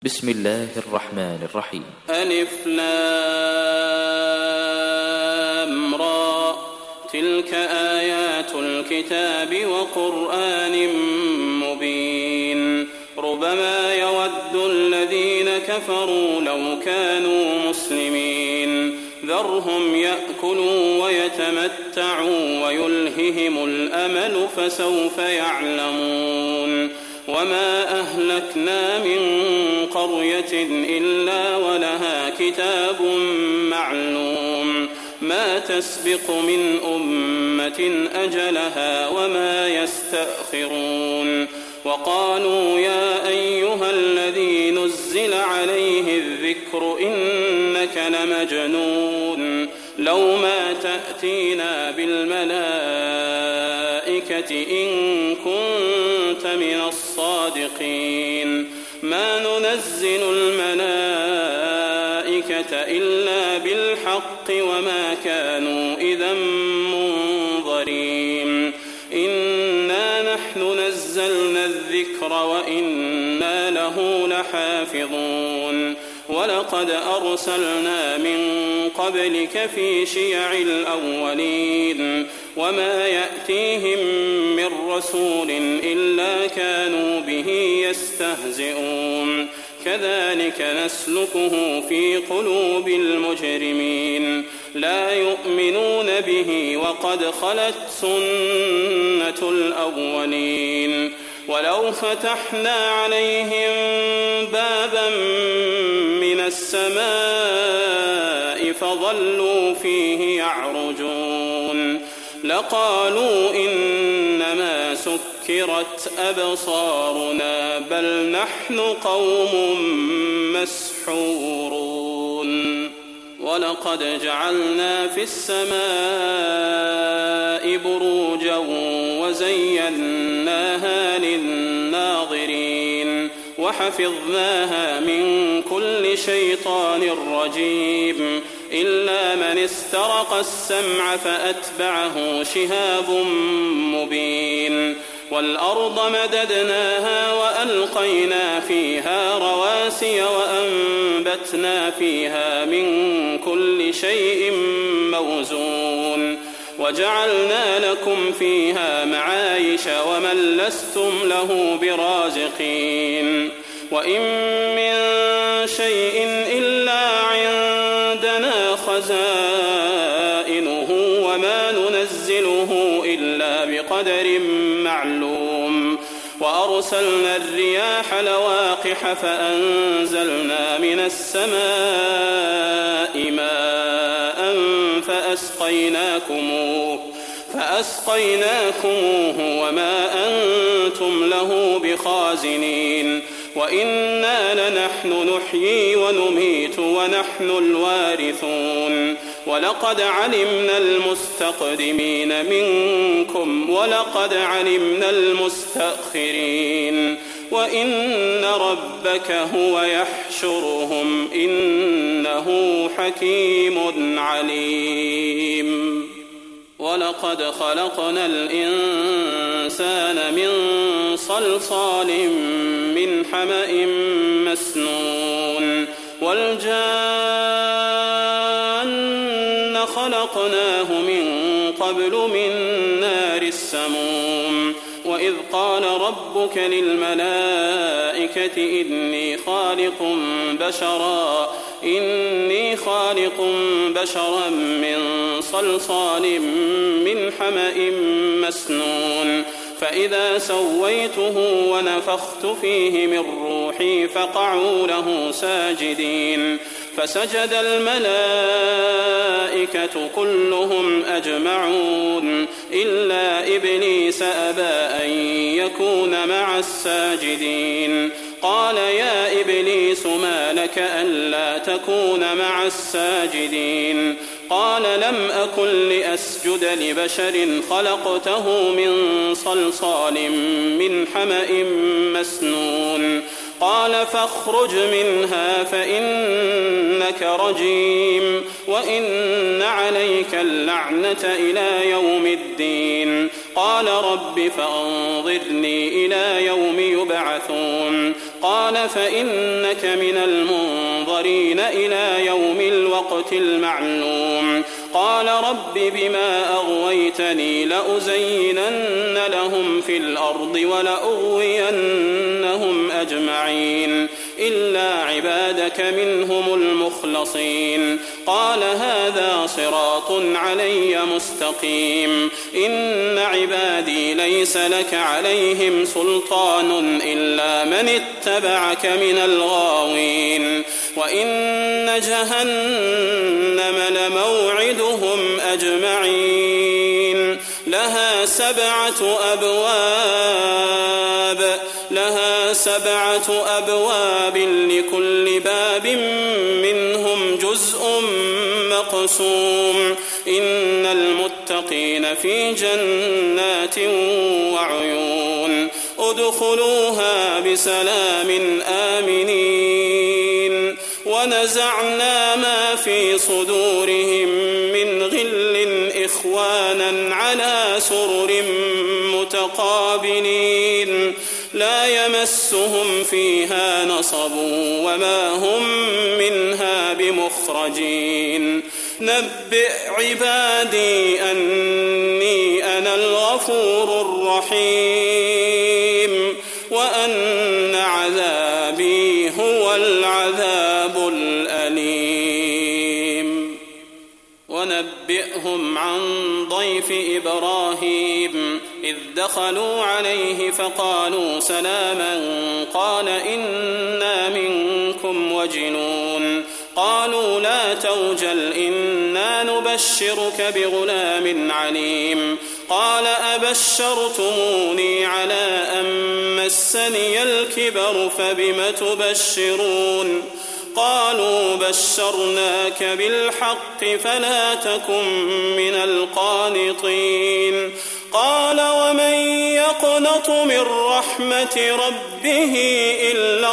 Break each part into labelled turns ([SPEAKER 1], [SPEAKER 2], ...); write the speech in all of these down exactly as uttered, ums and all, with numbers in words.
[SPEAKER 1] بسم الله الرحمن الرحيم.
[SPEAKER 2] ألف لام را تلك آيات الكتاب وقرآن مبين ربما يود الذين كفروا لو كانوا مسلمين ذرهم يأكلوا ويتمتعوا ويلههم الأمل فسوف يعلمون وما أهلكنا من قرية إلا ولها كتاب معلوم ما تسبق من أمة أجلها وما يستأخرون وقالوا يا أيها الذي نزل عليه الذكر إنك لمجنون لو ما تأتينا بالملائكة إن كنت من الصادقين ما ننزل الملائكة إلا بالحق وما كانوا إذا منظرين إنا نحن نزلنا الذكر وإنا له لحافظون ولقد أرسلنا من قبلك في شيع الأولين وما يأتيهم من رسول إلا كانوا به يستهزئون كذلك نسلكه في قلوب المجرمين لا يؤمنون به وقد خلت سنة الأولين ولو فتحنا عليهم بابا من السماء فظلوا فيه يعرجون لقالوا إنما سكرت أبصارنا بل نحن قوم مسحورون ولقد جعلنا في السماء بروجا وزيناها للناظرين وحفظناها من كل شيطان رجيم إلا من استرق السمع فأتبعه شهاب مبين والأرض مددناها وألقينا فيها رواسي وأنبتنا فيها من كل شيء موزون وجعلنا لكم فيها معايش ومن لستم له برازقين وإن من شيء إلا عندنا خزائنه وما ننزله إلا بقدر معلوم وأرسلنا الرياح لواقح فأنزلنا من السماء ماء فأسقيناكموه فأسقيناكموه وما أنتم له بخازنين وإنا لنحن نحيي ونميت ونحن الوارثون ولقد علمنا المستقدمين منكم ولقد علمنا المستأخرين وإن ربك هو يحشرهم إنه حكيم عليم ولقد خلقنا الإنسان من صلصال من حمأ مسنون والجان خلقناه من قبل من نار السموم وإذ قال ربك للملائكة إني خالق بشرا إني خالق بشرا من صلصال من حمأ مسنون فإذا سويته ونفخت فيه من روحي فقعوا له ساجدين فسجد الملائكة كلهم أجمعون إلا إبليس أبى أن يكون مع الساجدين قال يا إبليس ما لك ألا تكون مع الساجدين قال لم أكن لأسجد لبشر خلقته من صلصال من حمأ مسنون قال فاخرج منها فإنك رجيم وإن عليك اللعنة إلى يوم الدين قال رب فأنظرني إلى يوم يبعثون قال فإنك من المنظرين إلى يوم الوقت المعلوم قال رب بما أغويتني لأزينن لهم في الأرض ولأغوينهم أجمعين إلا عبادك منهم المخلصين قال هذا صراط علي مستقيم إن عبادي ليس لك عليهم سلطان إلا من اتبعك من الغاوين وإن جهنم لموعدهم أجمعين لها سبعة أبواب لها سبعة أبواب لكل باب منهم جزء مقسوم إن المتقين في جنات وعيون ادخلوها بسلام آمنين ونزعنا ما في صدورهم من غل إخوانا على سرر متقابلين لا يمسهم فيها نصب وما هم منها بمخرجين نبئ عبادي أني أنا الغفور الرحيم وأن عذابي هو العذاب الأليم ونبئهم عن ضيف إبراهيم إذ دخلوا عليه فقالوا سلاما قال إنا منكم وجلون قالوا لا توجل إنا نبشرك بغلام عليم قال أبشرتموني على أن مسني الكبر فبم تبشرون قالوا بشرناك بالحق فلا تكن من القانطين قال ومن يقنط من رحمة ربه إلا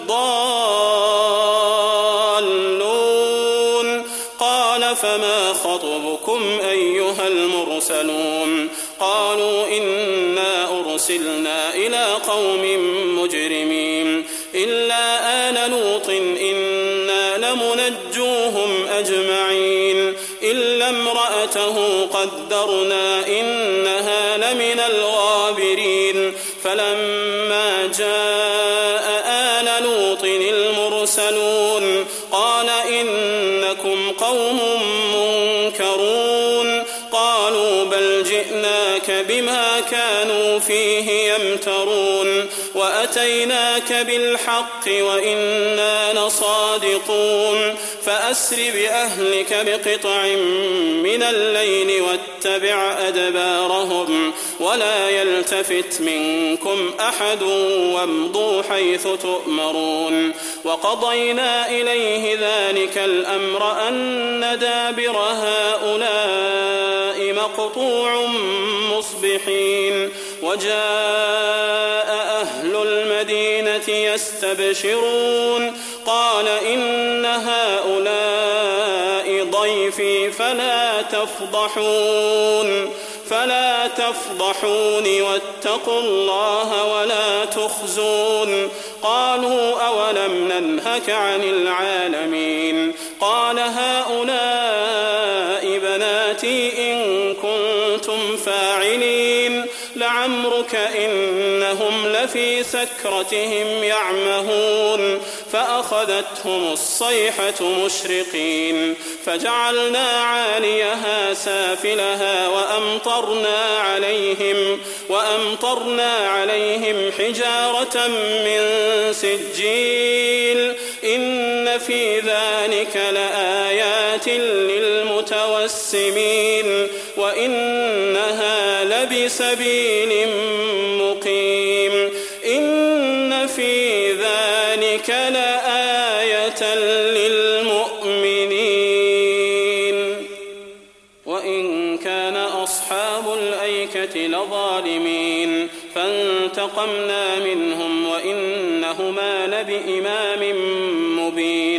[SPEAKER 2] الضالون قال فما خطبكم أيها المرسلون قالوا إنا أرسلنا إلى قوم مجرمين إلا آل لوط إنا لمنجوهم أجمعين إلا امرأته قدرنا إنها لمن الغابرين فلما جاء آل لوط المرسلون قال إنكم قوم منكرون قالوا بل جئناك بما كانوا فيه يمترون وأتيناك بالحق وإنا لصادقون فأسر بأهلك بقطع من الليل واتبع أدبارهم ولا يلتفت منكم أحد وامضوا حيث تؤمرون وقضينا إليه ذلك الأمر أن دابر هؤلاء مقطوع مصبحين وجاء أهل المدينة يستبشرون قال إن هؤلاء ضيفي فلا تفضحون فلا تفضحون واتقوا الله ولا تخزون قالوا أولم ننهك عن العالمين قال هؤلاء بناتي إن كنتم فاعلين لعمرك إنهم لفي سكرتهم يعمهون فأخذتهم الصيحة مشرقين فجعلنا عاليها سافلها وأمطرنا عليهم وأمطرنا عليهم حجارة من سجيل إن في ذلك لآيات للمتوسمين وإنها لبسبيل مقيم إن في ذلك لآية للمؤمنين وإن كان أصحاب الأيكة لظالمين فانتقمنا منهم وإنهما لبإمام مبين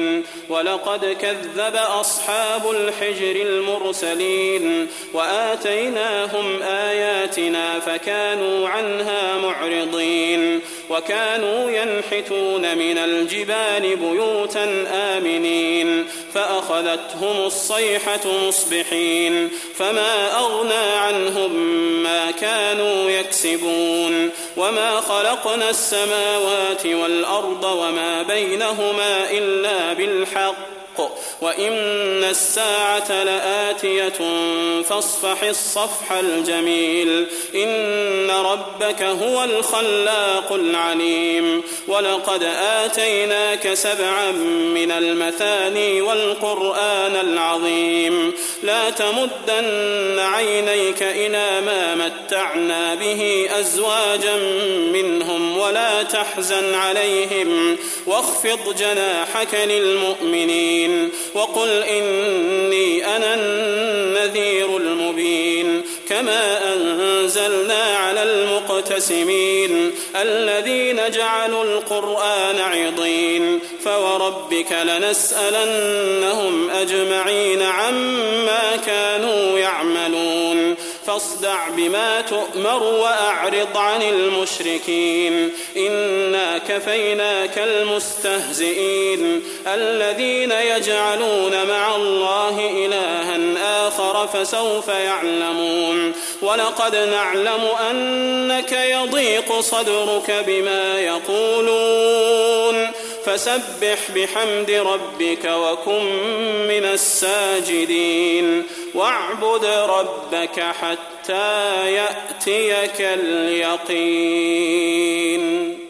[SPEAKER 2] ولقد كذب أصحاب الحجر المرسلين وآتيناهم آياتنا فكانوا عنها معرضين وكانوا ينحتون من الجبال بيوتا آمنين فأخذتهم الصيحة مصبحين فما أغنى عنهم ما كانوا يكسبون وما خلقنا السماوات والأرض وما بينهما إلا بالحق وإن الساعة لآتية فاصفح الصفح الجميل إن ربك هو الخلاق العليم ولقد آتيناك سبعا من المثاني والقرآن العظيم لا تمدن عينيك إلى ما متعنا به أزواجا منهم ولا تحزن عليهم واخفض جناحك للمؤمنين وقل إني أنا النذير المبين كما أنزلنا على المقتسمين الذين جعلوا القرآن عضين فوربك لنسألنهم أجمعين عما كانوا يعملون فاصدع بما تؤمر وأعرض عن المشركين إنا كفيناك المستهزئين الذين يجعلون مع الله إلها آخر فسوف يعلمون ولقد نعلم أنك يضيق صدرك بما يقولون فسبح بحمد ربك وكن من الساجدين واعبد ربك حتى يأتيك اليقين.